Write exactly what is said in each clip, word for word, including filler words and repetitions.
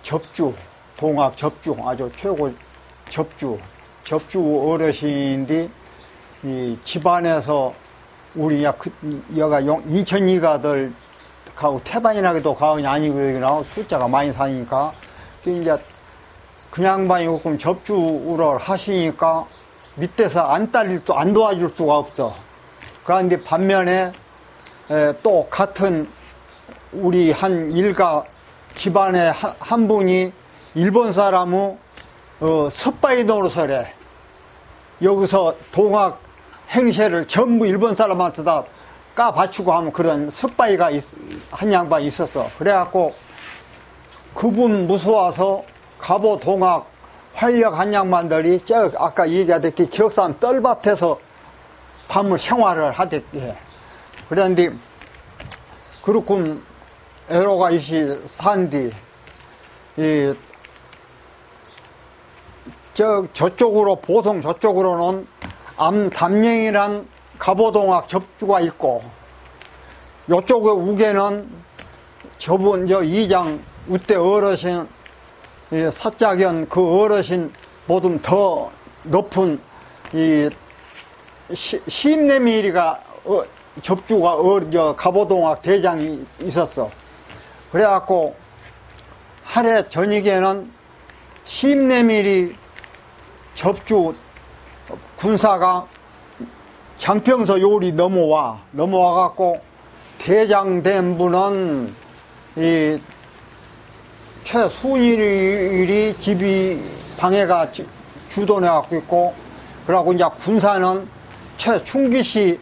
접주, 동학 접주, 아주 최고 접주, 접주 어르신인데, 이 집안에서 우리 야, 그, 여가 용, 인천 이가들 가고 태반이나기도 가은이 아니고 여기나 숫자가 많이 사니까 이제 그 양반이 조금 접주를 하시니까 밑에서 안 딸릴 또 안 도와줄 수가 없어. 그런데 반면에 에, 또 같은 우리 한 일가 집안에 한, 한 분이 일본 사람의 어, 섭바이 노릇을 해. 여기서 동학 행세를 전부 일본 사람한테 다 까 바치고 하면 그런 섭바이가 있, 한 양반이 있었어. 그래갖고 그분 무서워서 갑오 동학 활력 한 양반들이 저 아까 얘기하듯이 기억산 떨밭에서 밤을 생활을 하댔대. 그런데 그렇군 애로가 이시 산디 이 저 저쪽으로 보성 저쪽으로는 암담령이란 갑오동학 접주가 있고 요쪽의 우계는 저분 저 이장 우대 어르신 사자견 그 어르신 보다 더 높은 이 시임내미리가 어, 접주가 어, 저 갑오동학 대장이 있었어. 그래갖고 하래 저녁에는 시임내미리 접주 군사가 장평서 요리 넘어와 넘어와갖고 대장된 분은 이 최순일이 집이 방해가 주도해갖고 있고, 그러고 이제 군사는 최충기씨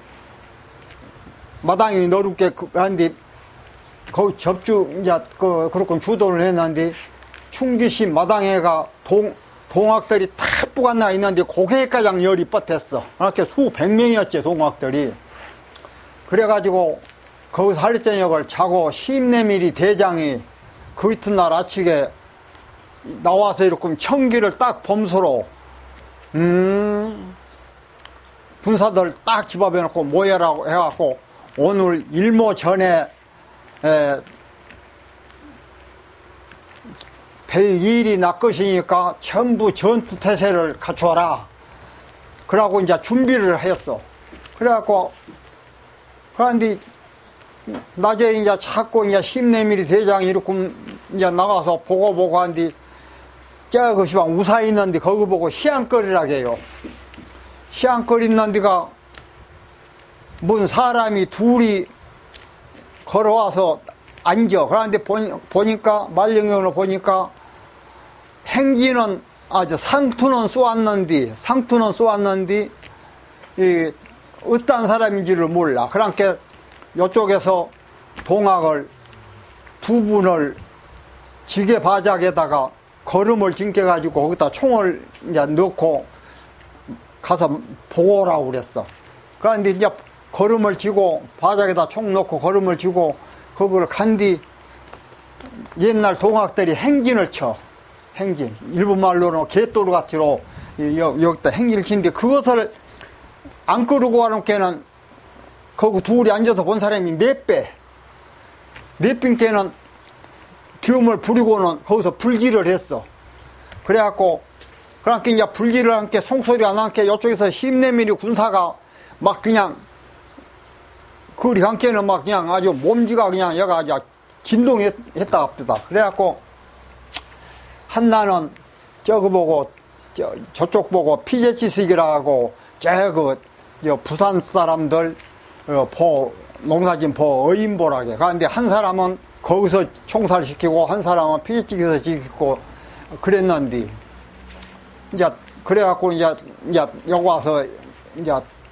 마당이 너롭게 한데 거기 접주 이제 그 그렇게 주도를 했는데 충기씨 마당에가 동 동학들이 다 뿌간나 있는데 고개가장 열이 뻗었어. 이렇게 수백 명이었지 동학들이. 그래가지고 거기서 하루 저녁을 자고 시임내밀이 대장이 그 이튿날 아침에 나와서 이렇게 청기를 딱 범서로 음 군사들 딱 집합해 놓고 모여라고 해갖고 오늘 일모 전에 에, 별 일이 날 것이니까 전부 전투 태세를 갖추어라. 그러고 이제 준비를 했어. 그래갖고, 그런데, 낮에 이제 자꾸 이제 십내밀이 대장이 이렇게 이제 나가서 보고 보고 한뒤, 저그 시방 우사히 있는데 거기 보고 희양거리라고 해요. 희양거리 있는 데가, 뭔 사람이 둘이 걸어와서 앉아. 그런데 보니까, 말령으로 보니까, 행기는 아주 상투는 쏘았는데, 상투는 쏘았는데, 이, 어떤 사람인지를 몰라. 그러니까, 이쪽에서 동학을 두 분을 지게 바닥에다가 걸음을 징겨가지고 거기다 총을 이제 넣고 가서 보고 오라고 그랬어. 그런데 이제 걸음을 쥐고, 바닥에다 총 넣고 걸음을 쥐고, 거기를 간 뒤, 옛날 동학들이 행진을 쳐. 행진. 일본 말로는 개또루 같이로 여기다 행진을 치는데 그것을 안 끄르고 가놓게는 거기 둘이 앉아서 본 사람이 네 배. 네 빙께는 기움을 부리고는 거기서 불질을 했어. 그래갖고, 그러니까 이제 불질을 함께 송소리가 나게 이쪽에서 힘내밀이 군사가 막 그냥 그리 함께는 막 그냥 아주 몸지가 그냥 여가 아주 진동했다 합니다. 그래갖고, 한나는 저거 보고, 저, 저쪽 보고 피제치식이라고, 저그, 부산 사람들, 어, 보, 농사진 보, 어인보라게. 그런데 한 사람은 거기서 총살시키고, 한 사람은 피제치기에서 지키고, 그랬는데, 이제, 그래갖고, 이제, 이제, 여기 와서, 이제,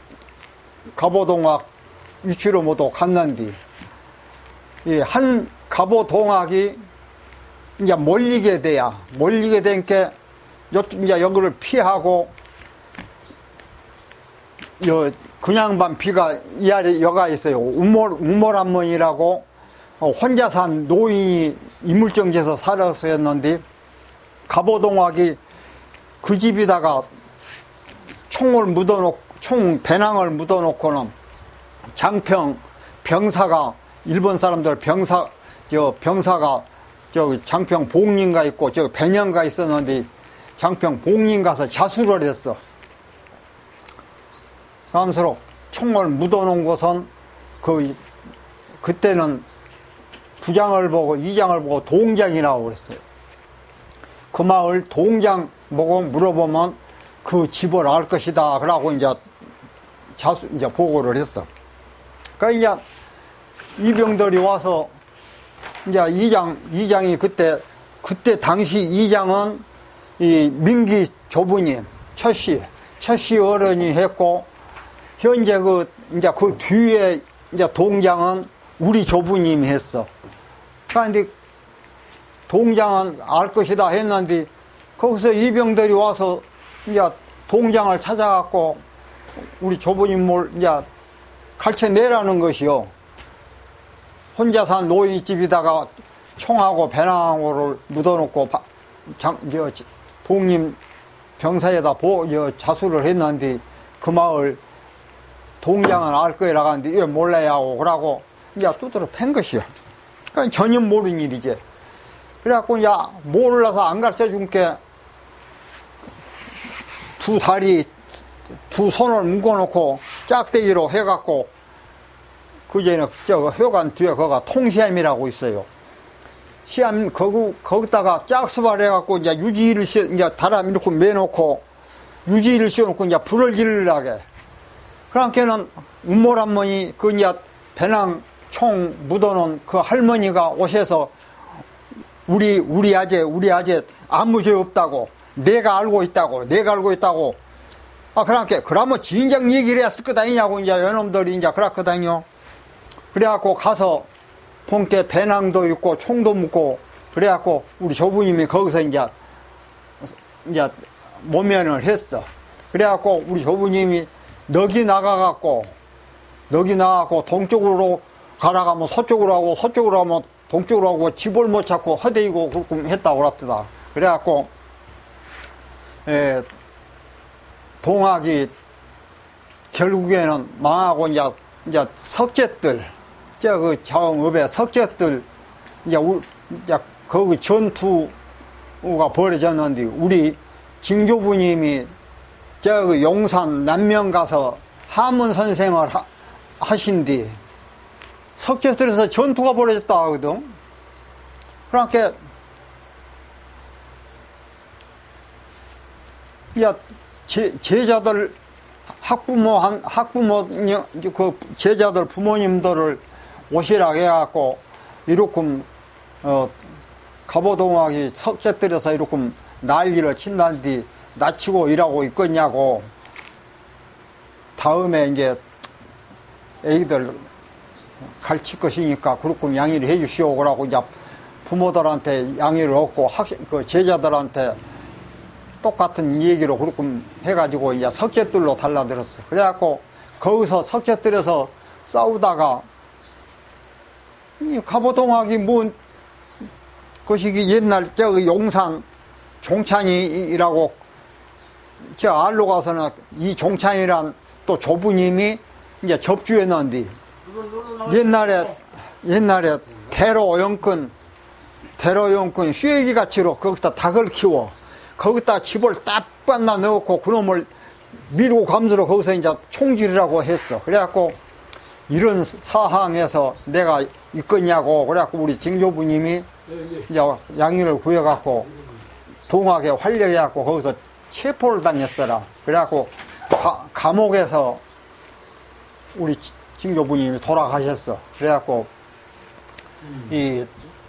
갑오동학 위치로 모두 갔는데, 이 한 갑오동학이 이제 몰리게 돼야, 몰리게 된 게, 이제 여기를 피하고, 여, 그냥반 비가 이 아래 여가 있어요. 우몰, 우몰한문이라고, 어, 혼자 산 노인이 이물정지에서 살았었는데, 갑오동학이 그 집에다가 총을 묻어놓고, 총 배낭을 묻어놓고는 장평 병사가, 일본 사람들 병사, 저 병사가 저기 장평 봉림가 있고 저기 배년가 있었는데 장평 봉림 가서 자수를 했어. 다음스로 총을 묻어놓은 곳은 그 그때는 부장을 보고 이장을 보고 동장이라고 그랬어요. 그 마을 동장 보고 물어보면 그 집을 알 것이다. 그러고 이제 자수 이제 보고를 했어. 그러니까 이제 이병들이 와서 이제 이장 이장이 그때 그때 당시 이장은 이 민기 조부님 첫씨 첫씨 어른이 했고 현재 그 이제 그 뒤에 이제 동장은 우리 조부님이 했어. 그런데 동장은 알 것이다 했는데 거기서 이병들이 와서 이제 동장을 찾아갖고 우리 조부님을 이제 가르쳐 내라는 것이요. 혼자 산 노이집에다가 총하고 배낭호를 묻어놓고 장, 저, 봉님 병사에다 보, 저, 자수를 했는데 그 마을 동장은 알 거라고 하는데 이거 몰라야 하고 그러고 이제 두드러 팬 것이요. 그러니까 전혀 모르는 일이지. 그래갖고 이제 몰라서 안 가르쳐 준 게 두 다리 두 손을 묶어놓고 짝대기로 해갖고 그전에 저 효관 뒤에 거가 통시암이라고 있어요. 시암 거기 거기다가 짝수발 해갖고 이제 유지를 씌 이제 다람 이렇게 매놓고 유지를 씌워놓고 이제 불을 지르려게. 그러니까는 운모란머니 그 이제 배낭 총 묻어놓은 그 할머니가 오셔서 우리 우리 아재 우리 아재 아무 죄 없다고 내가 알고 있다고 내가 알고 있다고 아 그러니까 그러면 진작 얘기를 했을 거 아니냐고 이제 연놈들이 이제 그랬거든요. 그래갖고 가서 본께 배낭도 있고 총도 묻고 그래갖고 우리 조부님이 거기서 이제 이제 모면을 했어. 그래갖고 우리 조부님이 넋이 나가갖고 넋이 나가갖고 동쪽으로 가라가면 서쪽으로 하고 서쪽으로 하면 동쪽으로 하고 집을 못 찾고 허대이고 그렇게 했다고 그럽니다. 그래갖고 에, 동학이 결국에는 망하고 이제 이제 석재들 저 그 자원읍의 석재들 이제 우, 이제 거기 전투가 벌어졌는데 우리 징조부님이 저 그 용산 남면 가서 하문 선생을 하, 하신 뒤 석재들에서 전투가 벌어졌다 하거든. 그러니까 야 제, 제자들 학부모 한 학부모 그 제자들 부모님들을 오시라고 해갖고 이렇게 어 갑오동학이 석재들에서 이렇게 난리를 친다는데 나치고 일하고 있겠냐고. 다음에 이제 애기들 가르칠 것이니까 그렇게 양해를 해주시오. 그러고 이제 부모들한테 양해를 얻고 학생, 그 제자들한테 똑같은 얘기로 그렇게 해가지고 이제 석재들로 달라들었어. 그래갖고 거기서 석재들에서 싸우다가 이 갑오동학이 뭐 그것이 옛날 저기 용산 종찬이라고 저 알로 가서는 이 종찬이란 또 조부님이 이제 접주했는데 옛날에 옛날에 대로용권 대로용권 쇠기 가치로 거기다 닭을 키워 거기다 집을 딱 빤나 넣고 그놈을 밀고 감수로 거기서 이제 총질이라고 했어. 그래갖고 이런 사항에서 내가 있겠냐고 그래갖고 우리 징조부님이 이제 양의를 구해갖고 동학에 활력해갖고 거기서 체포를 당했어라. 그래갖고 가, 감옥에서 우리 징조부님이 돌아가셨어. 그래갖고 이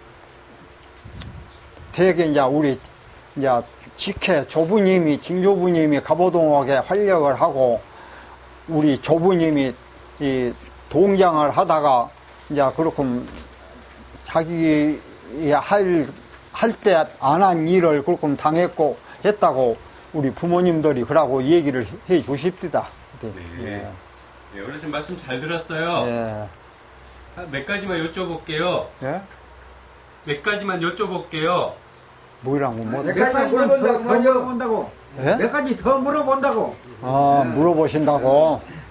대개 이제 우리 이제 직해 조부님이 징조부님이 갑오동학에 활력을 하고 우리 조부님이 이 동장을 하다가 이제 그렇게 자기 할 할 때 안 한 일을 그렇게 당했고 했다고 우리 부모님들이 그러고 얘기를 해 주십니다. 네. 네. 네, 어르신 말씀 잘 들었어요. 예. 몇 가지만 여쭤볼게요. 예? 몇 가지만 여쭤볼게요. 뭐라고 뭐? 몇 가지 물어본다고. 더 물어본다고. 예? 몇 가지 더 물어본다고. 아 물어보신다고.